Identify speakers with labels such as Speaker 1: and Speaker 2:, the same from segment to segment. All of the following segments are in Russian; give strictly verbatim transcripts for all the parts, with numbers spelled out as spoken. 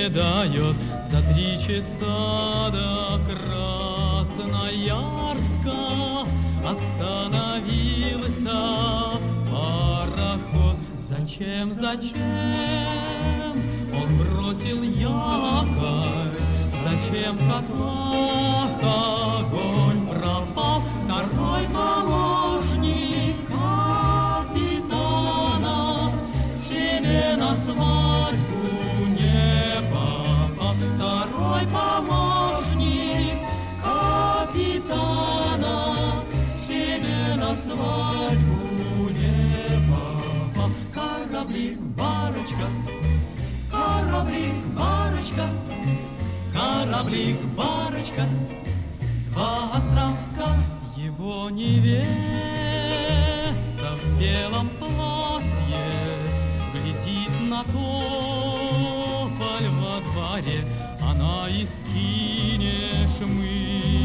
Speaker 1: не дает. За три часа до Красноярска остановился пароход. Зачем, зачем он бросил якорь? Зачем в котлах огонь пропал? Второй помощник капитана к себе на свадьбу не попал. Второй помощник капитана к себе на свадьбу не попал. Кораблик, барочка, кораблик, барочка, кораблик, барочка, два островка. Его невеста в белом платье глядит на тополь во дворе. Она из Кинешмы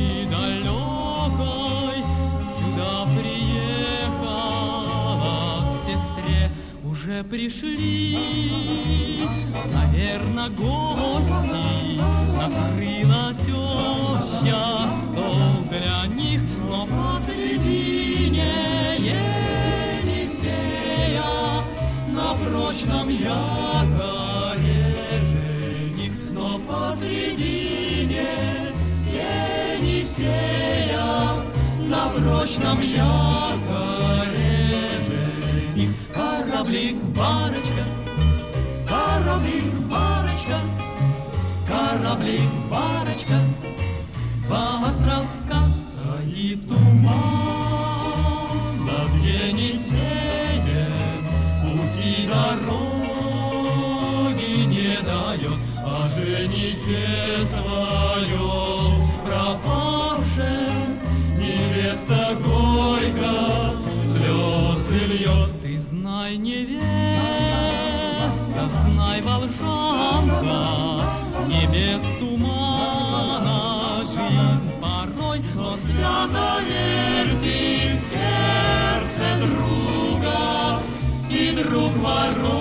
Speaker 1: далекой сюда приехала к сестре. Уже пришли, наверно, гости. Накрыла теща стол для них, но посредине Елисея на прочном якоре жених. Но посредине Елисея на прочном якоре жених. Кораблик, барочка, кораблик, барочка, кораблик, барочка, два островка. Стоит туман над Енисеем, пути дороги не дает, а женихе своем пропавшем невеста горько слезы льет. Ты знай, невеста, знай, волжанка, не без тумана жизнь порой, но свято верь ты в сердце друга, и друг ворот